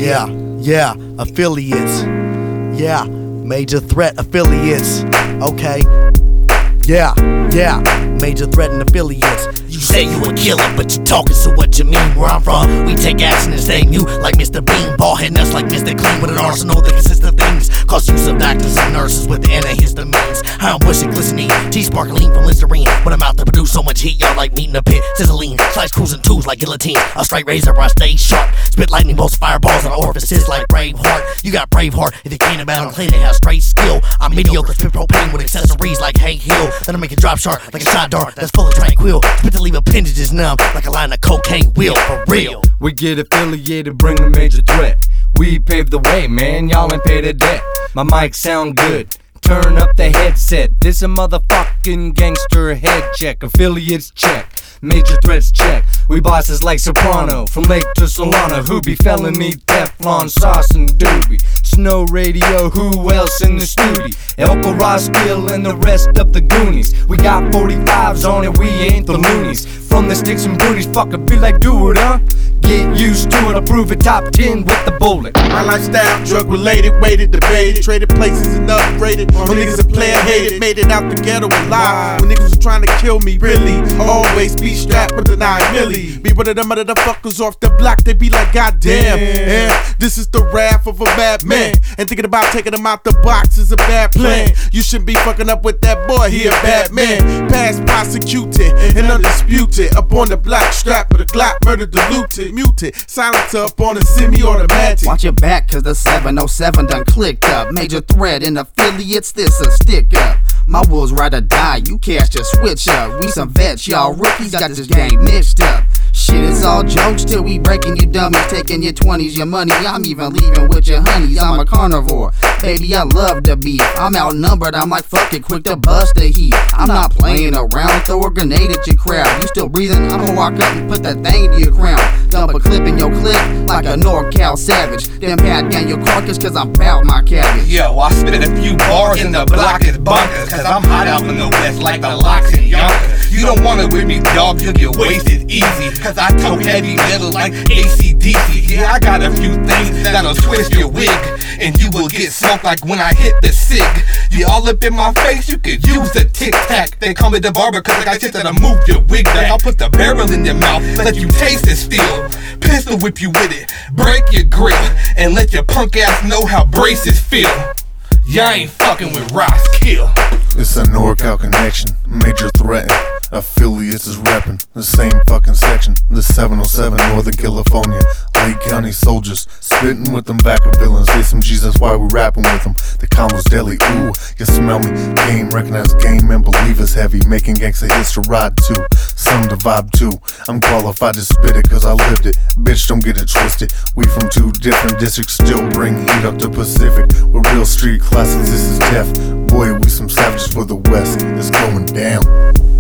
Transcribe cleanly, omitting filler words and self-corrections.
Yeah, affiliates. Yeah, major threat affiliates. Okay. Yeah, major threat and affiliates. You say you a killer, but you talking, so what you mean? Where I'm from, we take action and stay new, like Mr. Bean. Ball hitting us like Mr. Clean, with an arsenal that consists of things. Cause use of doctors and nurses with the antihistamines. How I'm pushing glycerine, T-sparkling from Listerine. When I'm out to produce so much heat, y'all like meat in a pit. Sizzling, slice cruising twos like guillotine. A straight razor where I stay sharp. Spit lightning bolts, fireballs on orifices like Braveheart. You got Braveheart if you can't about and clean it, have straight skill. I'm mediocre, spit propane with accessories like Hank Hill. Then I make it drop sharp like a shot dart that's full of tranquil. Spit to leave appendages numb like a line of cocaine wheel, for real. We get affiliated, bring the major threat. We pave the way, man, y'all ain't paid a debt. My mic sound good, turn up the headset. This a motherfucking gangster head check. Affiliates check, major threats check. We bosses like Soprano, from Lake to Solana. Who be felony, Teflon, sauce and doobie. Snow Radio, who else in the studio? Elko Roskill and the rest of the Goonies. We got 45s on it, we ain't the loonies. From the sticks and booties, fuck it, be like do it, huh? Get used to it, I'll prove it top 10 with the bullet. My lifestyle, drug related, waited, debated, traded places and upgraded. When niggas a player hated, made it out the ghetto alive. When niggas was trying to kill me, really, always be strapped with the 9 milli. Be one of them motherfuckers off the block, they be like, goddamn, yeah, this is the wrath of a bad man. And thinking about taking him out the box is a bad plan. You shouldn't be fucking up with that boy, he a bad man. Past prosecuted and undisputed. Up on the block, strapped with a Glock, murdered, diluted, muted. Silencer up on a semi-automatic. Watch your back, cause the 707 done clicked up. Major threat and affiliates, this a stick up. My wolves ride or die, you cast your switch up. We some vets, y'all rookies got this game mixed up. Shit, it's all jokes till we breaking you dummies, taking your 20s, your money. I'm even leaving with your honeys. I'm a carnivore, baby, I love the beef. I'm outnumbered, I'm like fuck it, quick to bust the heat. I'm not playing around, throw a grenade at your crowd. You still breathing? I'ma walk up and put that thing to your crown. Dump a clip in your clip like a NorCal savage. Then pat down your carcass cause I'm bout my cabbage. Yo, I spit a few bars in the block is bunkers, cause I'm hot out in the west like the locks and Yonkers. You don't want it with me, dog, you'll get wasted easy, cause I tote heavy metal like AC/DC. Yeah, I got a few things that'll twist your wig, and you will get smoked like when I hit the cig. You all up in my face, you could use a tic-tac. They call me the barber cause I got shit that'll move your wig back. I'll put the barrel in your mouth, let you taste it still. Pistol whip you with it, break your grill, and let your punk ass know how braces feel. Y'all ain't fucking with Roskill. It's a NorCal connection, major threat. Affiliates is reppin' the same fucking section. The 707 Northern California, Lake County soldiers spittin' with them backer villains. They some G's, that's why we rapping with them. The combo's deadly, ooh, you smell me. Game, recognize game and believe it's heavy. Making gangsta hits to ride to, some to vibe to. I'm qualified to spit it cause I lived it. Bitch, don't get it twisted. We from 2 different districts, still bring heat up to Pacific. We're real street classics, this is death. Boy, we some savages for the West. It's going down.